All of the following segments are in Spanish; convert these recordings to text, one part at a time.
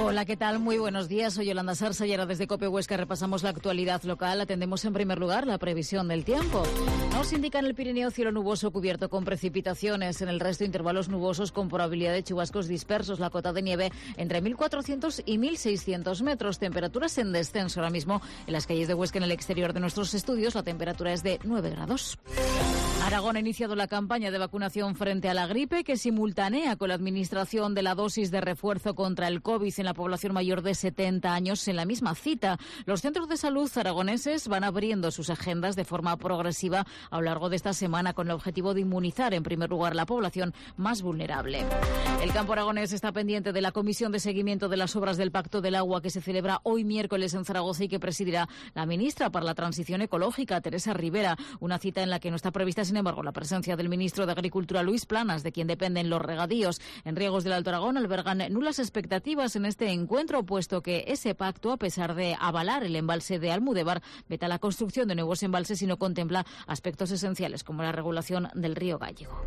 Hola, ¿qué tal? Muy buenos días. Soy Yolanda Sarsa y ahora desde COPE Huesca repasamos la actualidad local. Atendemos en primer lugar la previsión del tiempo. Nos indica en el Pirineo cielo nuboso cubierto con precipitaciones. En el resto intervalos nubosos con probabilidad de chubascos dispersos. La cota de nieve entre 1.400 y 1.600 metros. Temperaturas en descenso ahora mismo en las calles de Huesca. En el exterior de nuestros estudios la temperatura es de 9 grados. Aragón ha iniciado la campaña de vacunación frente a la gripe que simultanea con la administración de la dosis de refuerzo contra el COVID en la población mayor de 70 años en la misma cita. Los centros de salud aragoneses van abriendo sus agendas de forma progresiva a lo largo de esta semana con el objetivo de inmunizar en primer lugar la población más vulnerable. El campo aragonés está pendiente de la comisión de seguimiento de las obras del Pacto del Agua que se celebra hoy miércoles en Zaragoza y que presidirá la ministra para la Transición Ecológica, Teresa Rivera. Una cita en la que no está prevista, sin embargo, la presencia del ministro de Agricultura, Luis Planas, de quien dependen los regadíos. En Riegos del Alto Aragón albergan nulas expectativas en este encuentro, puesto que ese pacto, a pesar de avalar el embalse de Almudévar, veta la construcción de nuevos embalses y no contempla aspectos esenciales como la regulación del río Gállego.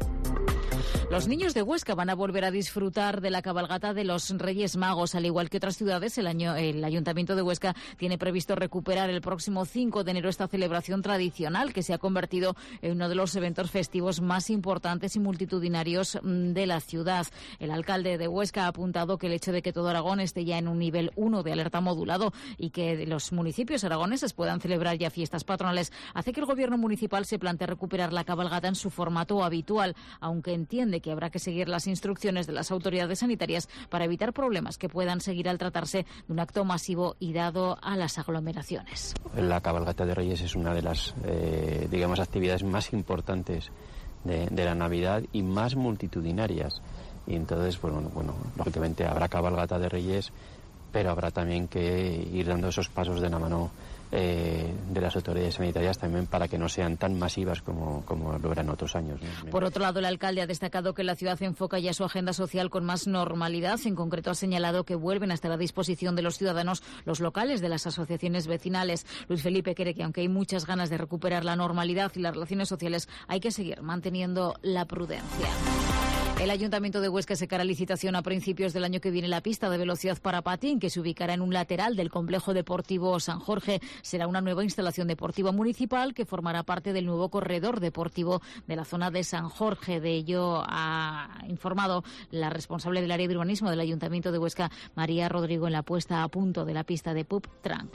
Los niños de Huesca van a volver a disfrutar de la cabalgata de los Reyes Magos. Al igual que otras ciudades, el Ayuntamiento de Huesca tiene previsto recuperar el próximo 5 de enero esta celebración tradicional que se ha convertido en uno de los eventos festivos más importantes y multitudinarios de la ciudad. El alcalde de Huesca ha apuntado que el hecho de que todo Aragón esté ya en un nivel 1 de alerta modulado y que los municipios aragoneses puedan celebrar ya fiestas patronales hace que el gobierno municipal se plantee recuperar la cabalgata en su formato habitual, aunque entiende que habrá que seguir las instrucciones de las autoridades sanitarias para evitar problemas que puedan seguir al tratarse de un acto masivo y dado a las aglomeraciones. La cabalgata de Reyes es una de las actividades más importantes de la Navidad y más multitudinarias. Y entonces, lógicamente habrá cabalgata de Reyes, pero habrá también que ir dando esos pasos de la mano de las autoridades sanitarias también para que no sean tan masivas como lo eran otros años, ¿no? Por otro lado, el alcalde ha destacado que la ciudad enfoca ya su agenda social con más normalidad. En concreto, ha señalado que vuelven a estar a disposición de los ciudadanos los locales de las asociaciones vecinales. Luis Felipe cree que aunque hay muchas ganas de recuperar la normalidad y las relaciones sociales, hay que seguir manteniendo la prudencia. El Ayuntamiento de Huesca sacará licitación a principios del año que viene la pista de velocidad para patín, que se ubicará en un lateral del complejo deportivo San Jorge. Será una nueva instalación deportiva municipal que formará parte del nuevo corredor deportivo de la zona de San Jorge. De ello ha informado la responsable del área de urbanismo del Ayuntamiento de Huesca, María Rodrigo, en la puesta a punto de la pista de Pup Trank.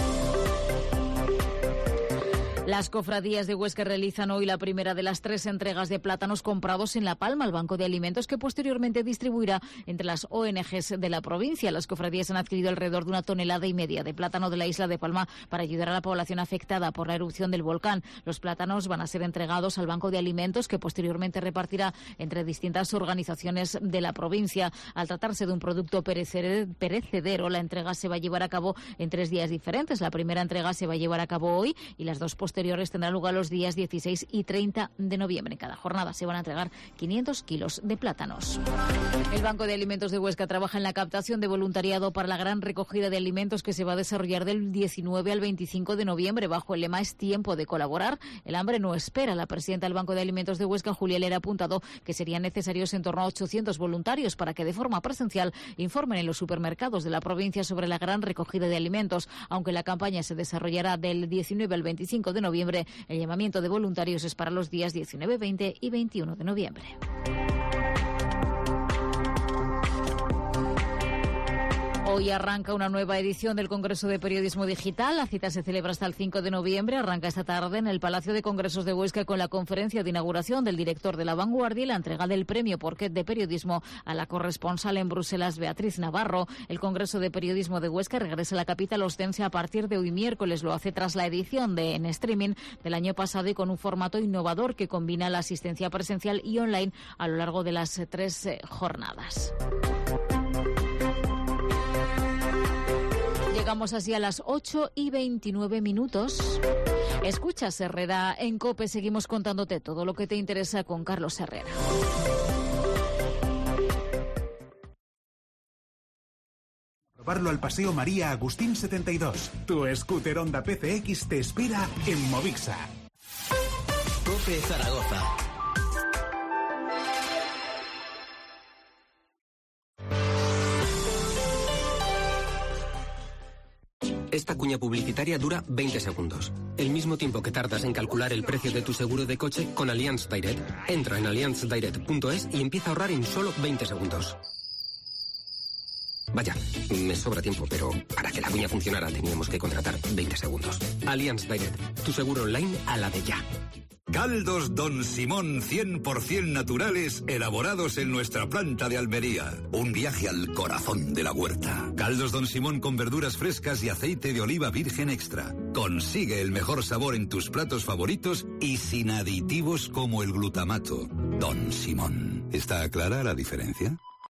Las cofradías de Huesca realizan hoy la primera de las 3 entregas de plátanos comprados en La Palma, al Banco de Alimentos, que posteriormente distribuirá entre las ONGs de la provincia. Las cofradías han adquirido alrededor de 1,5 toneladas de plátano de la isla de Palma para ayudar a la población afectada por la erupción del volcán. Los plátanos van a ser entregados al Banco de Alimentos, que posteriormente repartirá entre distintas organizaciones de la provincia. Al tratarse de un producto perecedero, la entrega se va a llevar a cabo en 3 días diferentes. La primera entrega se va a llevar a cabo hoy y las 2 posteriores tendrán lugar los días 16 y 30 de noviembre. En cada jornada se van a entregar 500 kilos de plátanos. El Banco de Alimentos de Huesca trabaja en la captación de voluntariado para la gran recogida de alimentos que se va a desarrollar del 19 al 25 de noviembre bajo el lema "Es tiempo de colaborar". El hambre no espera. La presidenta del Banco de Alimentos de Huesca, Julia Lera, ha apuntado que serían necesarios en torno a 800 voluntarios para que de forma presencial informen en los supermercados de la provincia sobre la gran recogida de alimentos. Aunque la campaña se desarrollará del 19 al 25 de noviembre, el llamamiento de voluntarios es para los días 19, 20 y 21 de noviembre. Hoy arranca una nueva edición del Congreso de Periodismo Digital. La cita se celebra hasta el 5 de noviembre. Arranca esta tarde en el Palacio de Congresos de Huesca con la conferencia de inauguración del director de La Vanguardia y la entrega del premio Porquet de Periodismo a la corresponsal en Bruselas, Beatriz Navarro. El Congreso de Periodismo de Huesca regresa a la capital ostense a partir de hoy miércoles. Lo hace tras la edición en streaming del año pasado y con un formato innovador que combina la asistencia presencial y online a lo largo de las 3 jornadas. Llegamos así a las 8:29. Escuchas Herrera en COPE. Seguimos contándote todo lo que te interesa con Carlos Herrera. Probarlo al Paseo María Agustín 72. Tu scooter Honda PCX te espera en Movixa. COPE Zaragoza. Esta cuña publicitaria dura 20 segundos. El mismo tiempo que tardas en calcular el precio de tu seguro de coche con Allianz Direct. Entra en allianzdirect.es y empieza a ahorrar en solo 20 segundos. Vaya, me sobra tiempo, pero para que la cuña funcionara teníamos que contratar 20 segundos. Allianz Direct, tu seguro online a la de ya. Caldos Don Simón 100% naturales, elaborados en nuestra planta de Almería. Un viaje al corazón de la huerta. Caldos Don Simón con verduras frescas y aceite de oliva virgen extra. Consigue el mejor sabor en tus platos favoritos y sin aditivos como el glutamato. Don Simón. ¿Está clara la diferencia?